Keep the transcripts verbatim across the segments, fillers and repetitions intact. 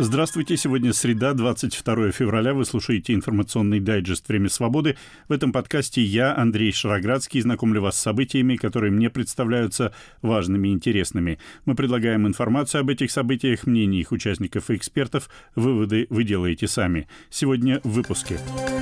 Здравствуйте, сегодня среда, двадцать второе февраля. Вы слушаете информационный дайджест «Время свободы». В этом подкасте я, Андрей Шароградский, знакомлю вас с событиями, которые мне представляются важными и интересными. Мы предлагаем информацию об этих событиях, мнения их участников и экспертов. Выводы вы делаете сами. Сегодня в выпуске.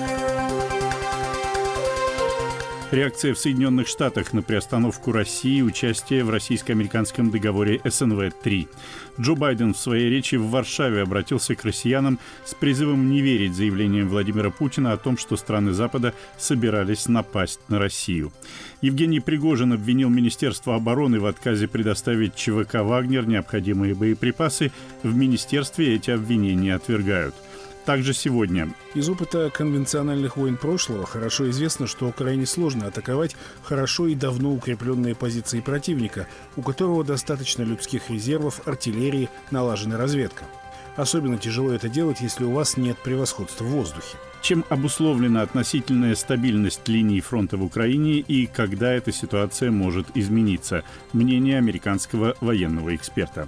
Реакция в Соединенных Штатах на приостановку России и участие в российско-американском договоре эс эн вэ три. Джо Байден в своей речи в Варшаве обратился к россиянам с призывом не верить заявлениям Владимира Путина о том, что страны Запада собирались напасть на Россию. Евгений Пригожин обвинил Министерство обороны в отказе предоставить че вэ ка «Вагнер» необходимые боеприпасы. В министерстве эти обвинения отвергают. Также сегодня. Из опыта конвенциональных войн прошлого хорошо известно, что крайне сложно атаковать хорошо и давно укрепленные позиции противника, у которого достаточно людских резервов, артиллерии, налажена разведка. Особенно тяжело это делать, если у вас нет превосходства в воздухе. Чем обусловлена относительная стабильность линии фронта в Украине и когда эта ситуация может измениться? Мнение американского военного эксперта.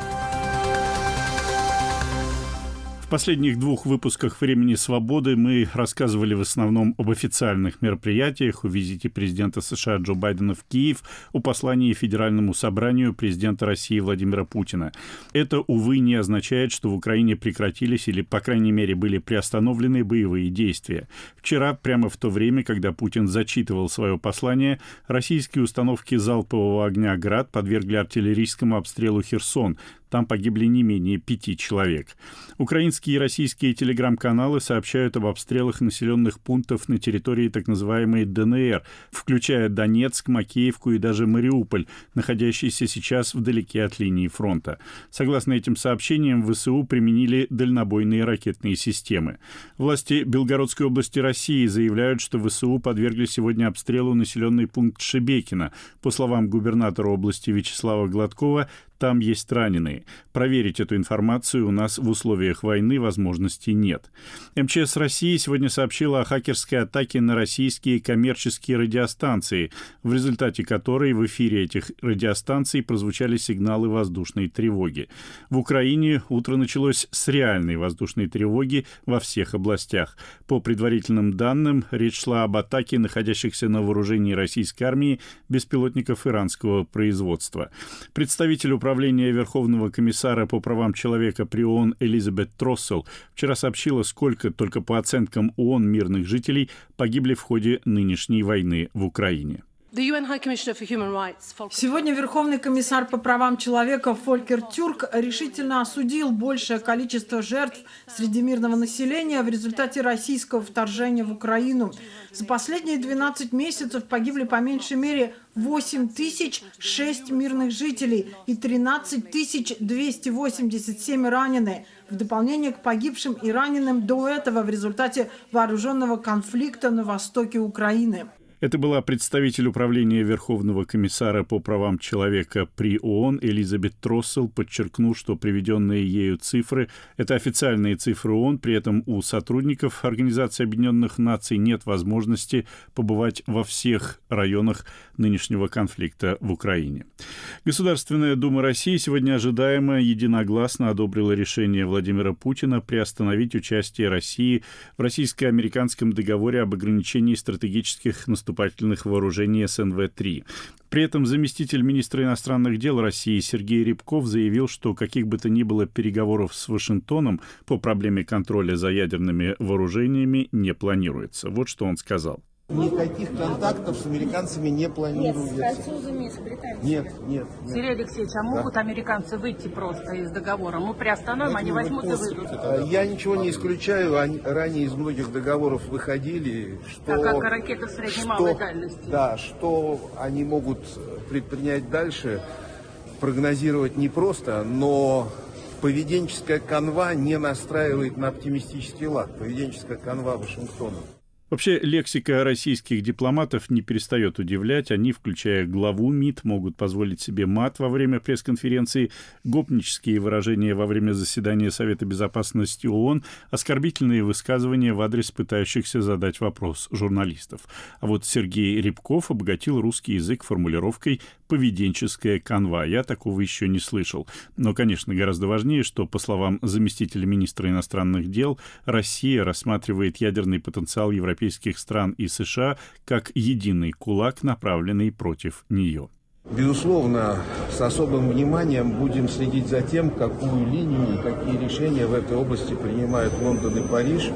В последних двух выпусках «Времени свободы» мы рассказывали в основном об официальных мероприятиях, о визите президента США Джо Байдена в Киев, о послании Федеральному собранию президента России Владимира Путина. Это, увы, не означает, что в Украине прекратились или, по крайней мере, были приостановлены боевые действия. Вчера, прямо в то время, когда Путин зачитывал свое послание, российские установки залпового огня «Град» подвергли артиллерийскому обстрелу Херсон. Там погибли не менее пяти человек. Украинские и российские телеграм-каналы сообщают об обстрелах населенных пунктов на территории так называемой дэ эн эр, включая Донецк, Макеевку и даже Мариуполь, находящиеся сейчас вдалеке от линии фронта. Согласно этим сообщениям, вэ эс у применили дальнобойные ракетные системы. Власти Белгородской области России заявляют, что вэ эс у подвергли сегодня обстрелу населенный пункт Шебекино. По словам губернатора области Вячеслава Гладкова, там есть раненые. Проверить эту информацию у нас в условиях войны возможности нет. эм че эс России сегодня сообщила о хакерской атаке на российские коммерческие радиостанции, в результате которой в эфире этих радиостанций прозвучали сигналы воздушной тревоги. В Украине утро началось с реальной воздушной тревоги во всех областях. По предварительным данным, речь шла об атаке находящихся на вооружении российской армии беспилотников иранского производства. Представитель Управления Верховного комиссара по правам человека при ООН Элизабет Троссел вчера сообщила, сколько только по оценкам ООН мирных жителей погибли в ходе нынешней войны в Украине. Сегодня Верховный комиссар по правам человека Фолькер Тюрк решительно осудил большее количество жертв среди мирного населения в результате российского вторжения в Украину. За последние двенадцать месяцев погибли по меньшей мере восемь тысяч шесть мирных жителей и тринадцать тысяч двести восемьдесят семь ранены. В дополнение к погибшим и раненым до этого в результате вооруженного конфликта на востоке Украины. Это была представитель Управления Верховного комиссара по правам человека при ООН Элизабет Троссел, подчеркнув, что приведенные ею цифры – это официальные цифры ООН, при этом у сотрудников Организации Объединенных Наций нет возможности побывать во всех районах нынешнего конфликта в Украине. Государственная Дума России сегодня ожидаемо единогласно одобрила решение Владимира Путина приостановить участие России в российско-американском договоре об ограничении стратегических наступлений наступательных вооружений эс эн вэ три. При этом заместитель министра иностранных дел России Сергей Рябков заявил, что каких бы то ни было переговоров с Вашингтоном по проблеме контроля за ядерными вооружениями не планируется. Вот что он сказал. Никаких контактов с американцами не планируется. Нет, с французами, с британцами. Нет, нет, нет. Сергей Алексеевич, а могут да. американцы выйти просто из договора? Мы приостановим, они возьмут и выйдут. Я ничего не исключаю. Они ранее из многих договоров выходили. Что, так как ракеты средней что, малой дальности. Да, что они могут предпринять дальше, прогнозировать непросто, но поведенческая канва не настраивает на оптимистический лад. Поведенческая канва Вашингтона. Вообще, лексика российских дипломатов не перестает удивлять. Они, включая главу МИД, могут позволить себе мат во время пресс-конференции, гопнические выражения во время заседания Совета Безопасности ООН, оскорбительные высказывания в адрес пытающихся задать вопрос журналистов. А вот Сергей Рябков обогатил русский язык формулировкой «поведенческая канва». Я такого еще не слышал. Но, конечно, гораздо важнее, что, по словам заместителя министра иностранных дел, Россия рассматривает ядерный потенциал европейских европейских стран и США как единый кулак, направленный против нее. Безусловно, с особым вниманием будем следить за тем, какую линию и какие решения в этой области принимают Лондон и Париж,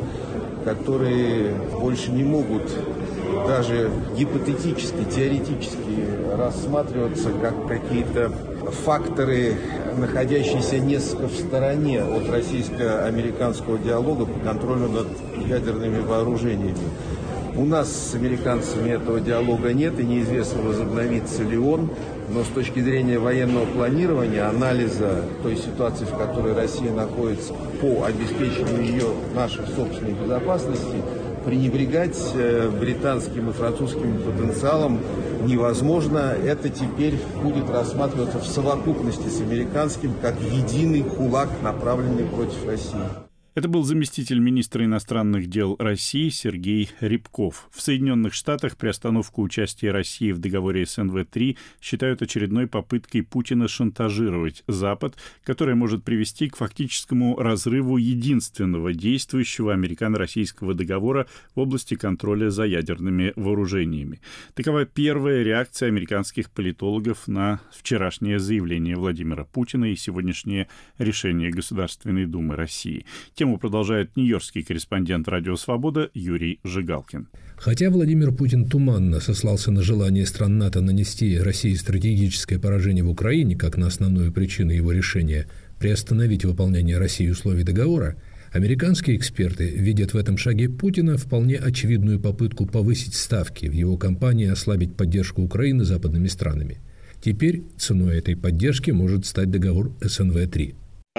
которые больше не могут даже гипотетически, теоретически рассматриваться как какие-то факторы, находящиеся несколько в стороне от российско-американского диалога по контролю над ядерными вооружениями. У нас с американцами этого диалога нет, и неизвестно, возобновится ли он, но с точки зрения военного планирования, анализа той ситуации, в которой Россия находится по обеспечению ее нашей собственной безопасности, пренебрегать британским и французским потенциалом невозможно. Это теперь будет рассматриваться в совокупности с американским как единый кулак, направленный против России. Это был заместитель министра иностранных дел России Сергей Рябков. В Соединенных Штатах приостановку участия России в договоре эс эн вэ три считают очередной попыткой Путина шантажировать Запад, которая может привести к фактическому разрыву единственного действующего американо-российского договора в области контроля за ядерными вооружениями. Такова первая реакция американских политологов на вчерашнее заявление Владимира Путина и сегодняшнее решение Государственной Думы России. Тему продолжает нью-йоркский корреспондент «Радио Свобода» Юрий Жигалкин. Хотя Владимир Путин туманно сослался на желание стран НАТО нанести России стратегическое поражение в Украине как на основную причину его решения приостановить выполнение Россией условий договора, американские эксперты видят в этом шаге Путина вполне очевидную попытку повысить ставки в его кампании ослабить поддержку Украины западными странами. Теперь ценой этой поддержки может стать договор эс эн вэ три.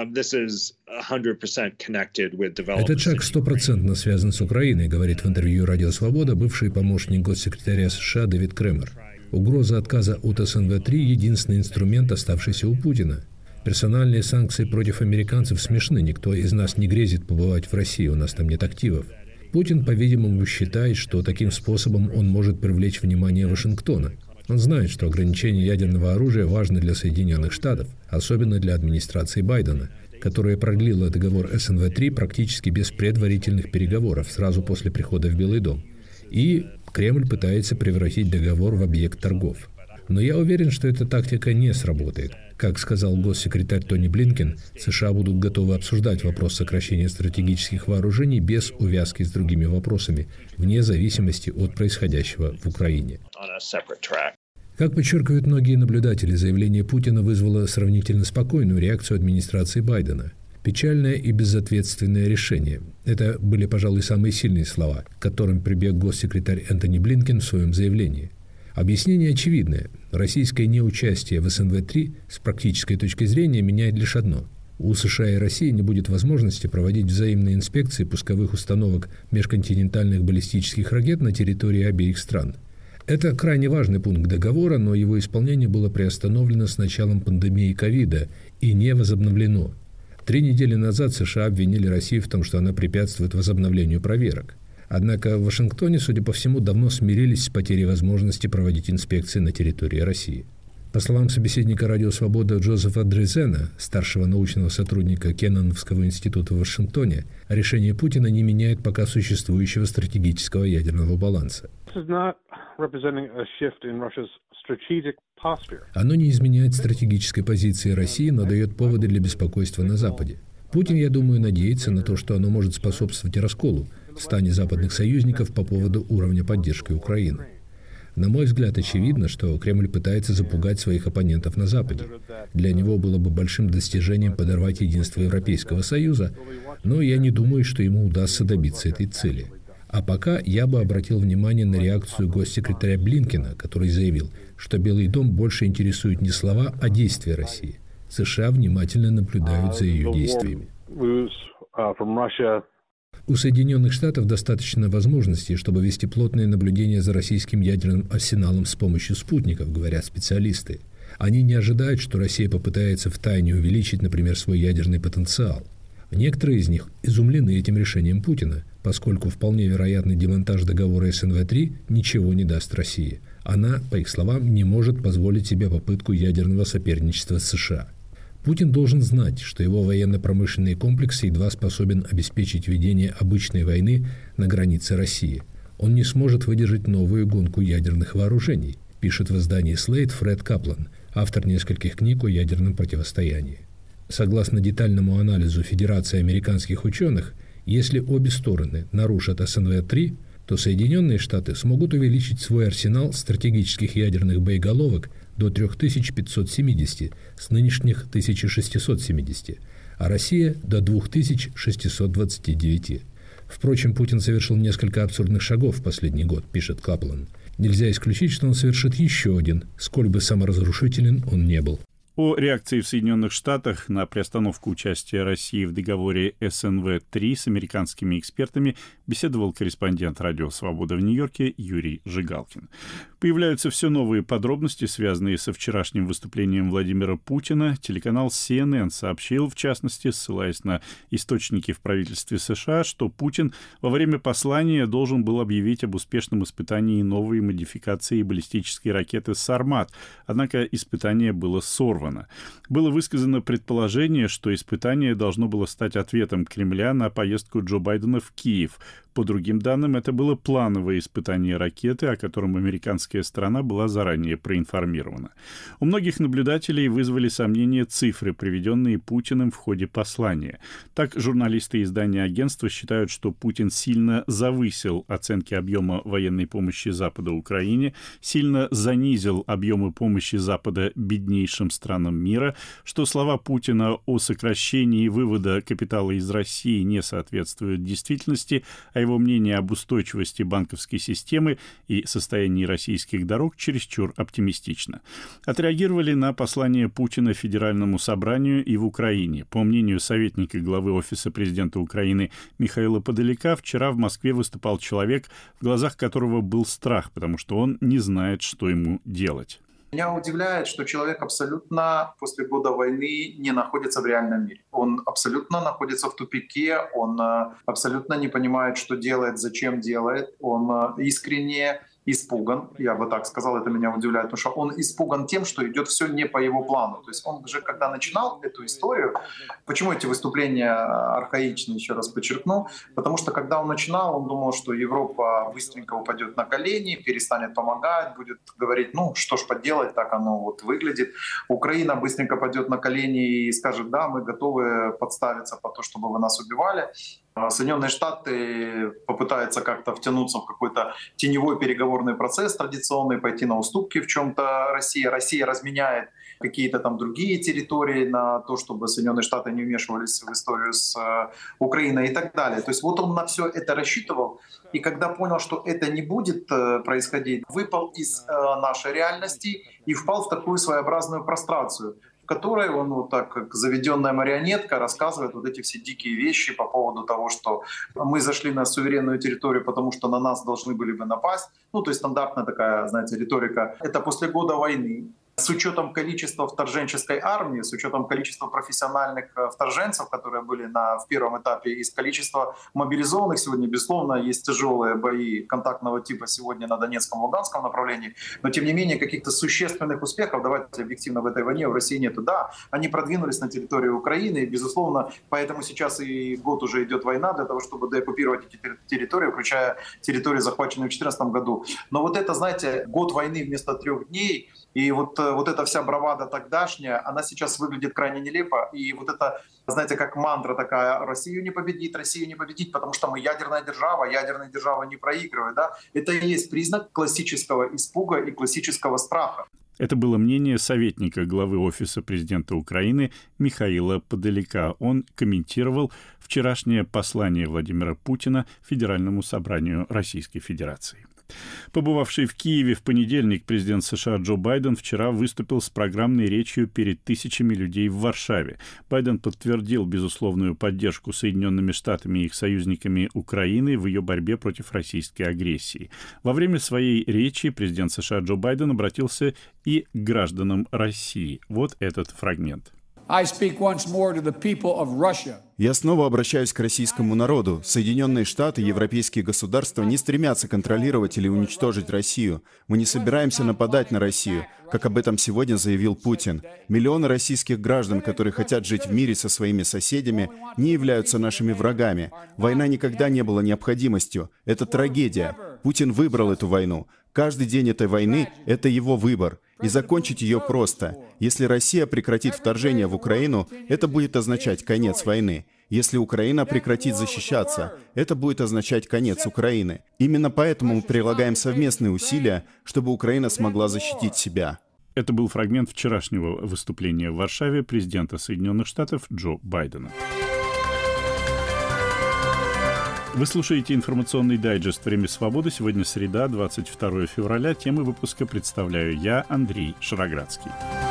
Этот шаг стопроцентно связан с Украиной, говорит в интервью «Радио Свобода» бывший помощник госсекретаря США Дэвид Кремер. Угроза отказа от эс эн вэ три – единственный инструмент, оставшийся у Путина. Персональные санкции против американцев смешны. Никто из нас не грезит побывать в России, у нас там нет активов. Путин, по-видимому, считает, что таким способом он может привлечь внимание Вашингтона. Он знает, что ограничение ядерного оружия важно для Соединенных Штатов, особенно для администрации Байдена, которая продлила договор эс эн вэ три практически без предварительных переговоров сразу после прихода в Белый дом. И Кремль пытается превратить договор в объект торгов. Но я уверен, что эта тактика не сработает. Как сказал госсекретарь Тони Блинкен, США будут готовы обсуждать вопрос сокращения стратегических вооружений без увязки с другими вопросами, вне зависимости от происходящего в Украине. Как подчеркивают многие наблюдатели, заявление Путина вызвало сравнительно спокойную реакцию администрации Байдена. Печальное и безответственное решение. Это были, пожалуй, самые сильные слова, к которым прибег госсекретарь Энтони Блинкен в своем заявлении. Объяснение очевидное. Российское неучастие в эс эн вэ три с практической точки зрения меняет лишь одно. У США и России не будет возможности проводить взаимные инспекции пусковых установок межконтинентальных баллистических ракет на территории обеих стран. Это крайне важный пункт договора, но его исполнение было приостановлено с началом пандемии ковида и не возобновлено. Три недели назад США обвинили Россию в том, что она препятствует возобновлению проверок. Однако в Вашингтоне, судя по всему, давно смирились с потерей возможности проводить инспекции на территории России. По словам собеседника «Радио Свобода» Джозефа Дрезена, старшего научного сотрудника Кенноновского института в Вашингтоне, решение Путина не меняет пока существующего стратегического ядерного баланса. Оно не изменяет стратегической позиции России, но дает поводы для беспокойства на Западе. Путин, я думаю, надеется на то, что оно может способствовать расколу в стане западных союзников по поводу уровня поддержки Украины. На мой взгляд, очевидно, что Кремль пытается запугать своих оппонентов на Западе. Для него было бы большим достижением подорвать единство Европейского Союза, но я не думаю, что ему удастся добиться этой цели. А пока я бы обратил внимание на реакцию госсекретаря Блинкена, который заявил, что Белый дом больше интересует не слова, а действия России. США внимательно наблюдают за ее действиями. У Соединенных Штатов достаточно возможностей, чтобы вести плотное наблюдение за российским ядерным арсеналом с помощью спутников, говорят специалисты. Они не ожидают, что Россия попытается втайне увеличить, например, свой ядерный потенциал. Некоторые из них изумлены этим решением Путина, поскольку вполне вероятный демонтаж договора эс эн вэ три ничего не даст России. Она, по их словам, не может позволить себе попытку ядерного соперничества с США. Путин должен знать, что его военно-промышленный комплекс едва способен обеспечить ведение обычной войны на границе России. Он не сможет выдержать новую гонку ядерных вооружений, пишет в издании Slate Фред Каплан, автор нескольких книг о ядерном противостоянии. Согласно детальному анализу Федерации американских ученых, если обе стороны нарушат эс эн вэ три, то Соединенные Штаты смогут увеличить свой арсенал стратегических ядерных боеголовок до три тысячи пятьсот семьдесят с нынешних тысяча шестьсот семьдесят, а Россия до две тысячи шестьсот двадцать девять. Впрочем, Путин совершил несколько абсурдных шагов в последний год, пишет Каплан. Нельзя исключить, что он совершит еще один, сколь бы саморазрушителен он не был. О реакции в Соединенных Штатах на приостановку участия России в договоре эс эн вэ три с американскими экспертами беседовал корреспондент «Радио Свобода» в Нью-Йорке Юрий Жигалкин. Появляются все новые подробности, связанные со вчерашним выступлением Владимира Путина. Телеканал си эн эн сообщил, в частности, ссылаясь на источники в правительстве США, что Путин во время послания должен был объявить об успешном испытании новой модификации баллистической ракеты «Сармат». Однако испытание было сорвано. Было высказано предположение, что испытание должно было стать ответом Кремля на поездку Джо Байдена в Киев. По другим данным, это было плановое испытание ракеты, о котором американская сторона была заранее проинформирована. У многих наблюдателей вызвали сомнения цифры, приведенные Путиным в ходе послания. Так, журналисты издания агентства считают, что Путин сильно завысил оценки объема военной помощи Запада Украине, сильно занизил объемы помощи Запада беднейшим странам мира, что слова Путина о сокращении вывода капитала из России не соответствуют действительности, а его мнение об устойчивости банковской системы и состоянии российских дорог чересчур оптимистично. Отреагировали на послание Путина Федеральному собранию и в Украине. По мнению советника главы Офиса президента Украины Михаила Подоляка, вчера в Москве выступал человек, в глазах которого был страх, потому что он не знает, что ему делать. Меня удивляет, что человек абсолютно после года войны не находится в реальном мире. Он абсолютно находится в тупике, он абсолютно не понимает, что делает, зачем делает. Он искренне испуган, я бы так сказал, это меня удивляет, потому что он испуган тем, что идет все не по его плану. То есть он же, когда начинал эту историю, почему эти выступления архаичны, еще раз подчеркну, потому что когда он начинал, он думал, что Европа быстренько упадет на колени, перестанет помогать, будет говорить, ну что ж поделать, так оно вот выглядит. Украина быстренько пойдет на колени и скажет, да, мы готовы подставиться под то, чтобы вы нас убивали. Соединенные Штаты попытаются как-то втянуться в какой-то теневой переговорный процесс традиционный, пойти на уступки в чем-то России. Россия разменяет какие-то там другие территории на то, чтобы Соединенные Штаты не вмешивались в историю с Украиной и так далее. То есть вот он на все это рассчитывал, и когда понял, что это не будет происходить, выпал из нашей реальности и впал в такую своеобразную прострацию, в которой он вот так, как заведенная марионетка, рассказывает вот эти все дикие вещи по поводу того, что мы зашли на суверенную территорию, потому что на нас должны были бы напасть. Ну, то есть стандартная такая, знаете, риторика. Это после года войны. С учетом количества вторженческой армии, с учетом количества профессиональных вторженцев, которые были на, в первом этапе, и с количества мобилизованных сегодня, безусловно, есть тяжелые бои контактного типа сегодня на Донецком, Луганском направлении, но тем не менее каких-то существенных успехов, давайте объективно, в этой войне в России нету. Да, они продвинулись на территорию Украины, и, безусловно, поэтому сейчас и год уже идет война для того, чтобы деоккупировать эти территории, включая территории, захваченные в две тысячи четырнадцатом году. Но вот это, знаете, год войны вместо трех дней, и вот, вот эта вся бравада тогдашняя, она сейчас выглядит крайне нелепо. И вот это, знаете, как мантра такая, Россию не победить, Россию не победить, потому что мы ядерная держава, ядерная держава не проигрывает. Да? Это и есть признак классического испуга и классического страха. Это было мнение советника главы Офиса президента Украины Михаила Подоляка. Он комментировал вчерашнее послание Владимира Путина Федеральному собранию Российской Федерации. Побывавший в Киеве в понедельник президент США Джо Байден вчера выступил с программной речью перед тысячами людей в Варшаве. Байден подтвердил безусловную поддержку Соединенными Штатами и их союзниками Украины в ее борьбе против российской агрессии. Во время своей речи президент США Джо Байден обратился и к гражданам России. Вот этот фрагмент. Я снова обращаюсь к российскому народу. Соединенные Штаты и европейские государства не стремятся контролировать или уничтожить Россию. Мы не собираемся нападать на Россию, как об этом сегодня заявил Путин. Миллионы российских граждан, которые хотят жить в мире со своими соседями, не являются нашими врагами. Война никогда не была необходимостью. Это трагедия. Путин выбрал эту войну. Каждый день этой войны – это его выбор. И закончить ее просто. Если Россия прекратит вторжение в Украину, это будет означать конец войны. Если Украина прекратит защищаться, это будет означать конец Украины. Именно поэтому мы прилагаем совместные усилия, чтобы Украина смогла защитить себя. Это был фрагмент вчерашнего выступления в Варшаве президента Соединенных Штатов Джо Байдена. Вы слушаете информационный дайджест «Время свободы». Сегодня среда, двадцать второе февраля. Темы выпуска представляю я, Андрей Шароградский.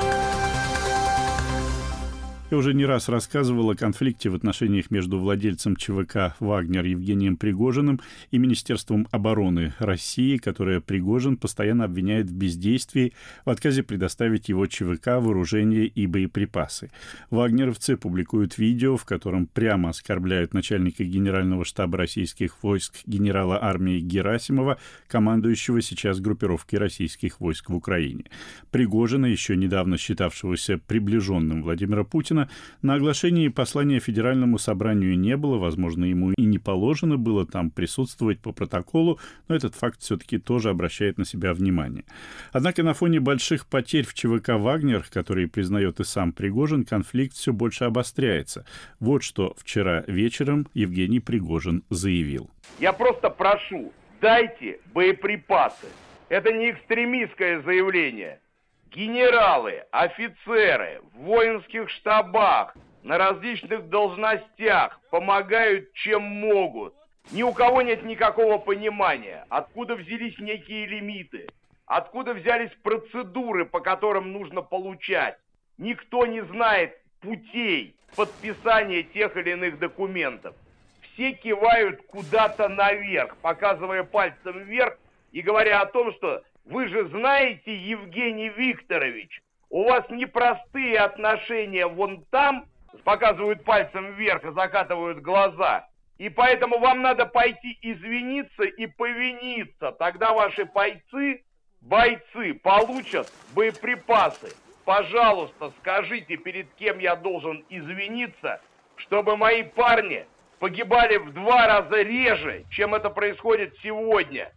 Я уже не раз рассказывал о конфликте в отношениях между владельцем ЧВК «Вагнер» Евгением Пригожиным и Министерством обороны России, которое Пригожин постоянно обвиняет в бездействии, в отказе предоставить его ЧВК вооружение и боеприпасы. Вагнеровцы публикуют видео, в котором прямо оскорбляют начальника Генерального штаба российских войск генерала армии Герасимова, командующего сейчас группировкой российских войск в Украине. Пригожина, еще недавно считавшегося приближенным Владимира Путина, на оглашении послания Федеральному собранию не было, возможно, ему и не положено было там присутствовать по протоколу, но этот факт все-таки тоже обращает на себя внимание. Однако на фоне больших потерь в ЧВК «Вагнер», которые признает и сам Пригожин, конфликт все больше обостряется. Вот что вчера вечером Евгений Пригожин заявил. Я просто прошу, дайте боеприпасы. Это не экстремистское заявление. Генералы, офицеры в воинских штабах, на различных должностях помогают, чем могут. Ни у кого нет никакого понимания, откуда взялись некие лимиты, откуда взялись процедуры, по которым нужно получать. Никто не знает путей подписания тех или иных документов. Все кивают куда-то наверх, показывая пальцем вверх и говоря о том, что вы же знаете, Евгений Викторович, у вас непростые отношения вон там, показывают пальцем вверх и закатывают глаза, и поэтому вам надо пойти извиниться и повиниться. Тогда ваши бойцы, бойцы получат боеприпасы. Пожалуйста, скажите, перед кем я должен извиниться, чтобы мои парни погибали в два раза реже, чем это происходит сегодня.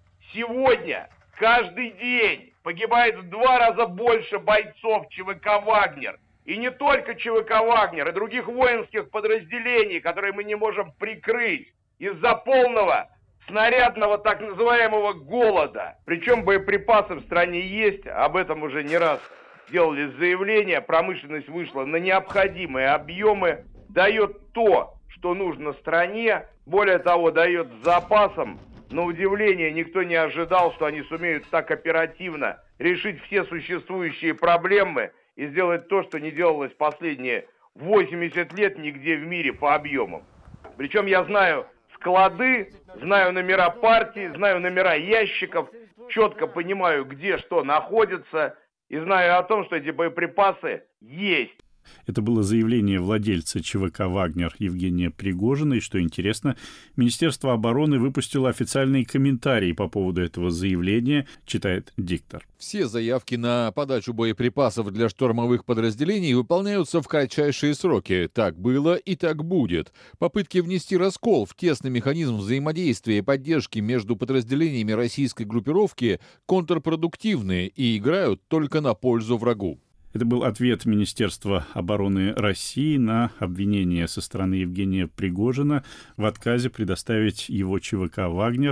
Сегодня каждый день погибает в два раза больше бойцов ЧВК «Вагнер». И не только ЧВК «Вагнер», и других воинских подразделений, которые мы не можем прикрыть из-за полного снарядного так называемого голода. Причем боеприпасы в стране есть, об этом уже не раз делали заявления. Промышленность вышла на необходимые объемы, дает то, что нужно стране, более того, дает с запасом. На удивление, никто не ожидал, что они сумеют так оперативно решить все существующие проблемы и сделать то, что не делалось последние восемьдесят лет нигде в мире по объемам. Причем я знаю склады, знаю номера партий, знаю номера ящиков, четко понимаю, где что находится, и знаю о том, что эти боеприпасы есть. Это было заявление владельца ЧВК «Вагнер» Евгения Пригожина. И, что интересно, Министерство обороны выпустило официальный комментарий по поводу этого заявления, читает диктор. Все заявки на подачу боеприпасов для штурмовых подразделений выполняются в кратчайшие сроки. Так было и так будет. Попытки внести раскол в тесный механизм взаимодействия и поддержки между подразделениями российской группировки контрпродуктивны и играют только на пользу врагу. Это был ответ Министерства обороны России на обвинение со стороны Евгения Пригожина в отказе предоставить его ЧВК «Вагнер»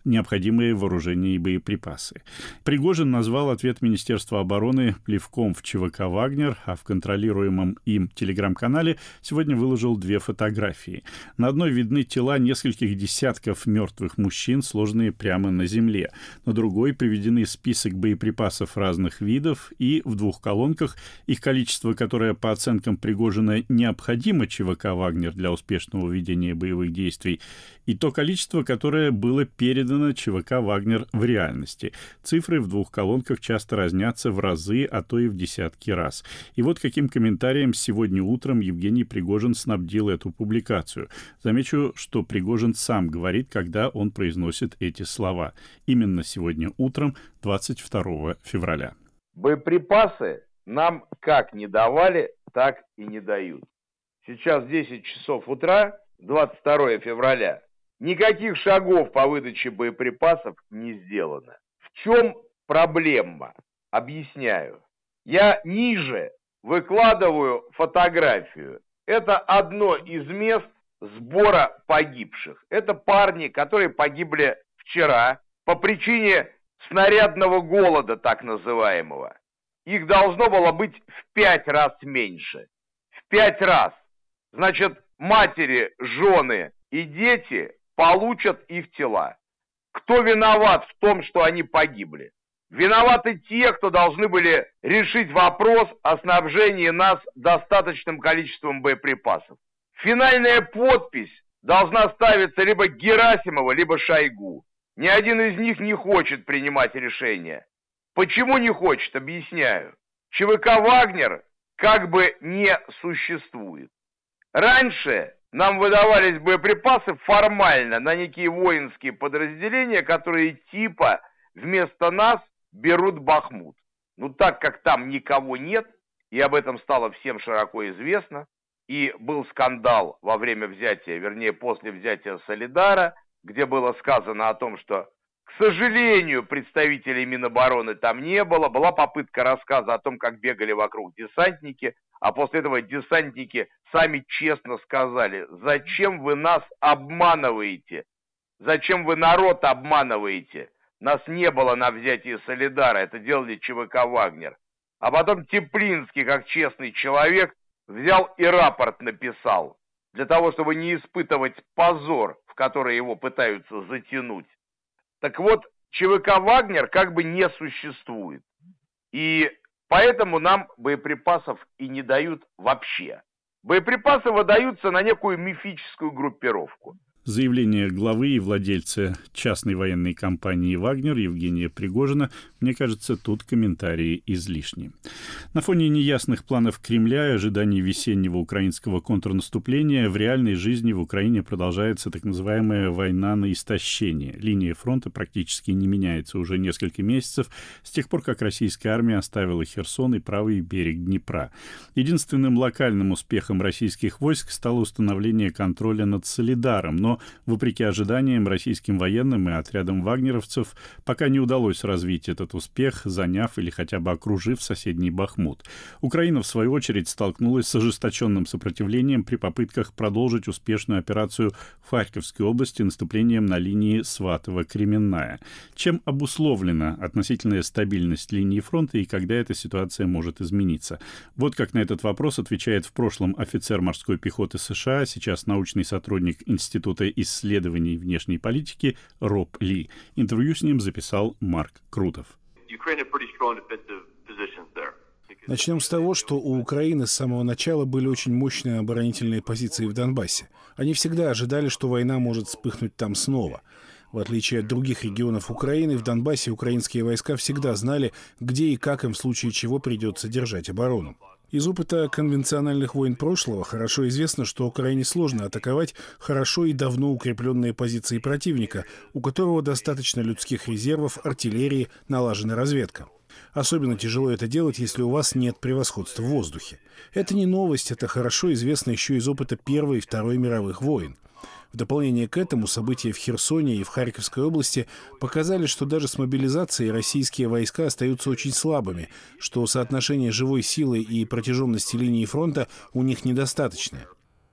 необходимые вооружения и боеприпасы. Пригожин назвал ответ Министерства обороны плевком в ЧВК «Вагнер», а в контролируемом им телеграм-канале сегодня выложил две фотографии. На одной видны тела нескольких десятков мертвых мужчин, сложенные прямо на земле. На другой приведены список боеприпасов разных видов, и в двух колонках их количество, которое, по оценкам Пригожина, необходимо ЧВК «Вагнер» для успешного ведения боевых действий, и то количество, которое было передано ЧВК «Вагнер» в реальности. Цифры в двух колонках часто разнятся в разы, а то и в десятки раз. И вот каким комментарием сегодня утром Евгений Пригожин снабдил эту публикацию. Замечу, что Пригожин сам говорит, когда он произносит эти слова. Именно сегодня утром, двадцать второго февраля. Боеприпасы нам как не давали, так и не дают. Сейчас десять часов утра, двадцать второго февраля. Никаких шагов по выдаче боеприпасов не сделано. В чем проблема? Объясняю. Я ниже выкладываю фотографию. Это одно из мест сбора погибших. Это парни, которые погибли вчера по причине снарядного голода, так называемого. Их должно было быть в пять раз меньше. В пять раз. Значит, матери, жены и дети получат их тела. Кто виноват в том, что они погибли? Виноваты те, кто должны были решить вопрос о снабжении нас достаточным количеством боеприпасов. Финальная подпись должна ставиться либо Герасимова, либо Шойгу. Ни один из них не хочет принимать решения. Почему не хочет, объясняю. ЧВК «Вагнер» как бы не существует. Раньше нам выдавались боеприпасы формально на некие воинские подразделения, которые типа вместо нас берут Бахмут. Ну так как там никого нет, и об этом стало всем широко известно, и был скандал во время взятия, вернее после взятия Солидара, где было сказано о том, что, к сожалению, представителей Минобороны там не было, была попытка рассказа о том, как бегали вокруг десантники, а после этого десантники сами честно сказали: зачем вы нас обманываете? Зачем вы народ обманываете? Нас не было на взятии Солидара, это делали ЧВК «Вагнер». А потом Теплинский, как честный человек, взял и рапорт написал, для того, чтобы не испытывать позор, в который его пытаются затянуть. Так вот, ЧВК «Вагнер» как бы не существует. И поэтому нам боеприпасов и не дают вообще. Боеприпасы выдаются на некую мифическую группировку. Заявление главы и владельца частной военной компании «Вагнер» Евгения Пригожина, мне кажется, тут комментарии излишни. На фоне неясных планов Кремля и ожиданий весеннего украинского контрнаступления в реальной жизни в Украине продолжается так называемая война на истощение. Линия фронта практически не меняется уже несколько месяцев, с тех пор, как российская армия оставила Херсон и правый берег Днепра. Единственным локальным успехом российских войск стало установление контроля над Солидаром, но вопреки ожиданиям, российским военным и отрядам вагнеровцев пока не удалось развить этот успех, заняв или хотя бы окружив соседний Бахмут. Украина, в свою очередь, столкнулась с ожесточенным сопротивлением при попытках продолжить успешную операцию в Харьковской области наступлением на линии Сватово-Кременная. Чем обусловлена относительная стабильность линии фронта и когда эта ситуация может измениться? Вот как на этот вопрос отвечает в прошлом офицер морской пехоты США, сейчас научный сотрудник Института исследований внешней политики Роб Ли. Интервью с ним записал Марк Крутов. Начнем с того, что у Украины с самого начала были очень мощные оборонительные позиции в Донбассе. Они всегда ожидали, что война может вспыхнуть там снова. В отличие от других регионов Украины, в Донбассе украинские войска всегда знали, где и как им в случае чего придется держать оборону. Из опыта конвенциональных войн прошлого хорошо известно, что крайне сложно атаковать хорошо и давно укрепленные позиции противника, у которого достаточно людских резервов, артиллерии, налажена разведка. Особенно тяжело это делать, если у вас нет превосходства в воздухе. Это не новость, это хорошо известно еще из опыта Первой и Второй мировых войн. В дополнение к этому события в Херсоне и в Харьковской области показали, что даже с мобилизацией российские войска остаются очень слабыми, что соотношение живой силы и протяженности линии фронта у них недостаточное.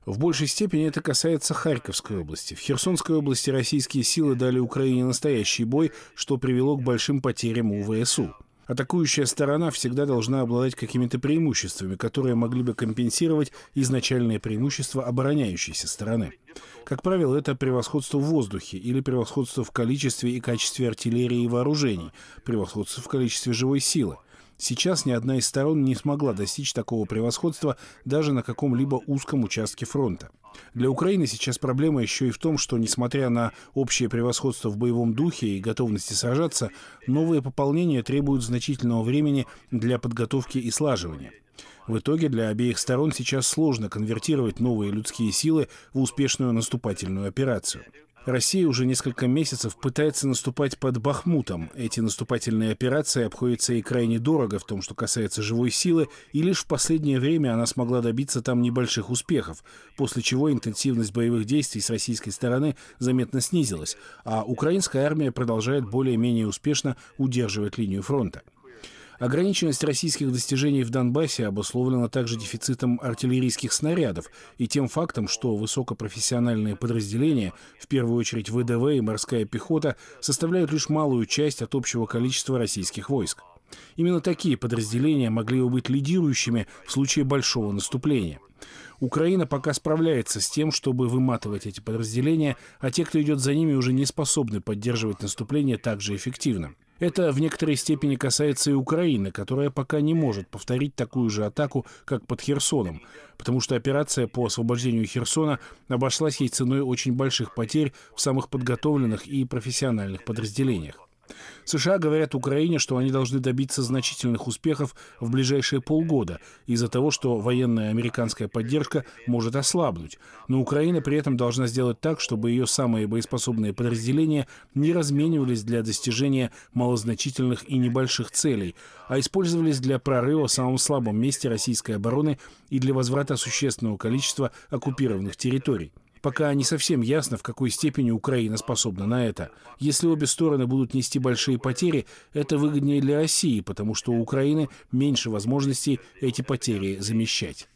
В большей степени это касается Харьковской области. В Херсонской области российские силы дали Украине настоящий бой, что привело к большим потерям у ВСУ. Атакующая сторона всегда должна обладать какими-то преимуществами, которые могли бы компенсировать изначальные преимущества обороняющейся стороны. Как правило, это превосходство в воздухе или превосходство в количестве и качестве артиллерии и вооружений, превосходство в количестве живой силы. Сейчас ни одна из сторон не смогла достичь такого превосходства даже на каком-либо узком участке фронта. Для Украины сейчас проблема еще и в том, что, несмотря на общее превосходство в боевом духе и готовности сражаться, новые пополнения требуют значительного времени для подготовки и слаживания. В итоге для обеих сторон сейчас сложно конвертировать новые людские силы в успешную наступательную операцию. Россия уже несколько месяцев пытается наступать под Бахмутом. Эти наступательные операции обходятся и крайне дорого в том, что касается живой силы, и лишь в последнее время она смогла добиться там небольших успехов, после чего интенсивность боевых действий с российской стороны заметно снизилась, а украинская армия продолжает более-менее успешно удерживать линию фронта. Ограниченность российских достижений в Донбассе обусловлена также дефицитом артиллерийских снарядов и тем фактом, что высокопрофессиональные подразделения, в первую очередь ВДВ и морская пехота, составляют лишь малую часть от общего количества российских войск. Именно такие подразделения могли бы быть лидирующими в случае большого наступления. Украина пока справляется с тем, чтобы выматывать эти подразделения, а те, кто идет за ними, уже не способны поддерживать наступление так же эффективно. Это в некоторой степени касается и Украины, которая пока не может повторить такую же атаку, как под Херсоном, потому что операция по освобождению Херсона обошлась ей ценой очень больших потерь в самых подготовленных и профессиональных подразделениях. США говорят Украине, что они должны добиться значительных успехов в ближайшие полгода из-за того, что военная американская поддержка может ослабнуть. Но Украина при этом должна сделать так, чтобы ее самые боеспособные подразделения не разменивались для достижения малозначительных и небольших целей, а использовались для прорыва в самом слабом месте российской обороны и для возврата существенного количества оккупированных территорий. Пока не совсем ясно, в какой степени Украина способна на это. Если обе стороны будут нести большие потери, это выгоднее для России, потому что у Украины меньше возможностей эти потери замещать.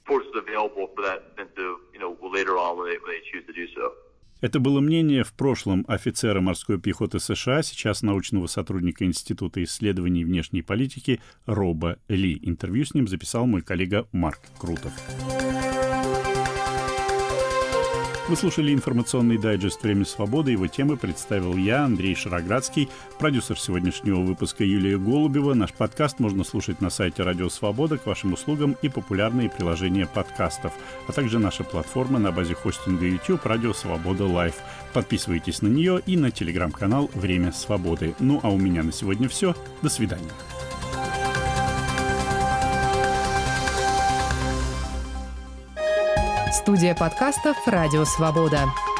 Это было мнение в прошлом офицера морской пехоты США, сейчас научного сотрудника Института исследований внешней политики Роба Ли. Интервью с ним записал мой коллега Марк Крутов. Вы слушали информационный дайджест «Время свободы». Его темы представил я, Андрей Шароградский, продюсер сегодняшнего выпуска Юлия Голубева. Наш подкаст можно слушать на сайте Радио Свобода, к вашим услугам и популярные приложения подкастов, а также наша платформа на базе хостинга YouTube «Радио Свобода Лайв». Подписывайтесь на нее и на телеграм-канал «Время свободы». Ну а у меня на сегодня все. До свидания. Студия подкастов «Радио Свобода».